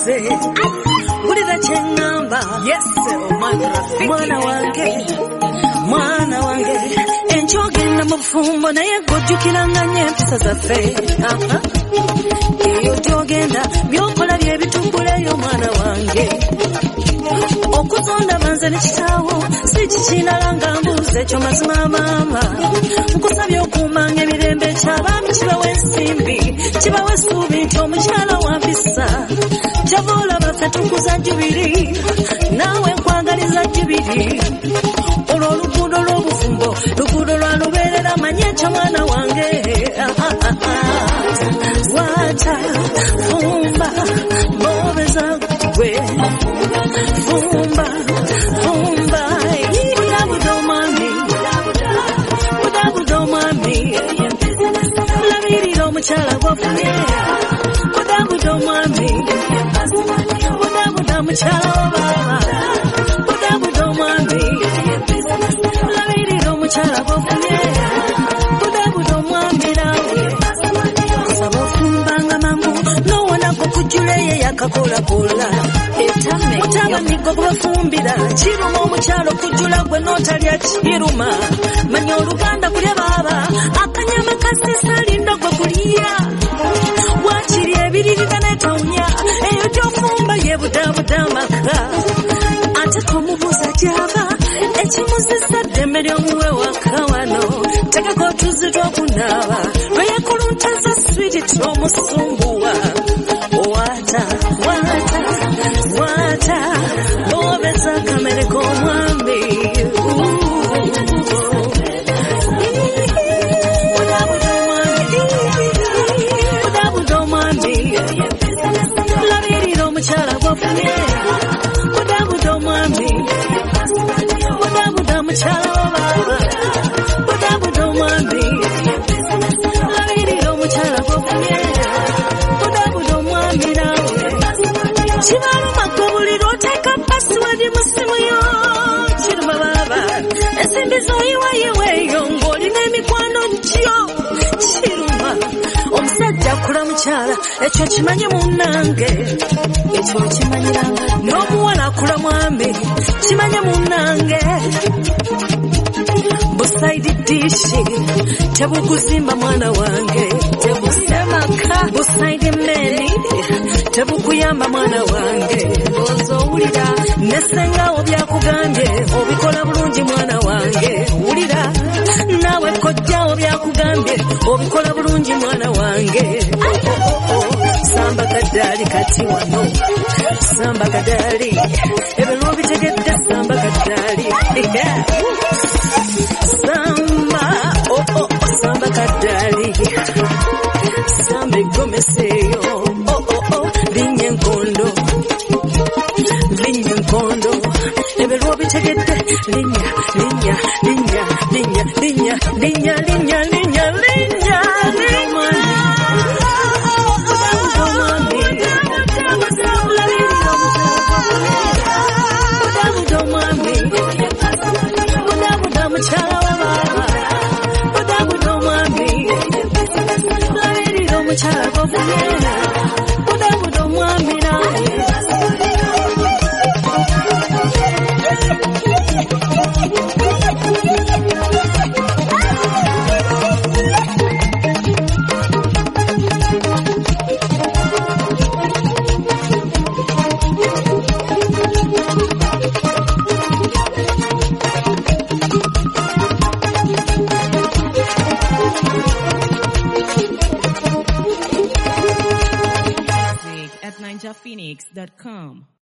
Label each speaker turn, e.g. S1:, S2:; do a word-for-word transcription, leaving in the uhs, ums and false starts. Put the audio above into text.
S1: nze wulira kye ŋŋamba mwana wange mwana wange enkyogenda mu bufumbo naye gojjukiranga nnyo empisa zaffe eyo gyogenda byokola bye bituguleyo mwana wange okuzonda banze ne kitaawo si kikinala nga mbuuza ekyo mazima maama nkusabye okuumanga emirembe ekyabaami kibawe ensimbi kibawe essuubi nti omukyala wampisa kyava olaba ffe tukuza jubiri naawe nkwagaliza jubiri olwo oluguudo lw'obufumbo luguudo lwalubeerera manye ekyo mwana wange waata fumba bobeza gwe fumba fumba budabuda omwami budabuda omwami labirira omukyala gwafumye budabuda omwami budabuda mukyala wababa budabuda omwami labirira omukyala gwafumye budabuda omwami nawe saba ofumbanga mangu nowonako kujjula eyo yakakolakola mutaba migo gwebafumbira kiruma omukyalo kujjula gwe n'otalya kiruma manya oluganda kulya baaba akanyama kasisalinda gwe kulya wakiri ebiririra netawunya eyo gyofumba yebudabuda maka ate komubuuza gyaba ekimuzisa ddembe ly'omuwe waka wano tegeka otuzi tw'okunaaba lweyekulunteza switi t'omusumbuwa wata wata wata bobeza kamere k'omwami budabuda omwami labirira omukyala gwafumye budabuda omwami budabuda mukyala wababa budabuda omwami labirira omukyala gwafumye budabuda omwami nawe kibaluma gwe buli lw'oteeka pasiwadi mu ssimu yo kiruma baba ensimbi zoyiwayiweeyo ng'olina emikwano gyo kiruma omusajja akula mukyala ekyo kimanye munnange ekyo kimanyiranga n'omuwala akula mwami kimanye munnange busaidi dishi tebuguzimba mwana wange tebusemaka busaidi meni tebukuyamba mwana wange ozowulira nesengawo byakugambye obikola bulungi mwana wange wulira naawe kojjawo byakugambye obikola bulungi mwana wange samba kaddaali kati wano samba kaddaali ebyo lwobitegedde samba kaddaali samba oh oh samba kaddaali samba egomeseyo oh oh oh linnya enkondo linnya enkondo ebyo lwobitegedde linnya linnya linnya linnya linnya linnya linnya linnya linnya mukyala wababa budabuda omwami labirira omukyala gwafumye budabuda omwami nawe
S2: at ninja phoenix dot com.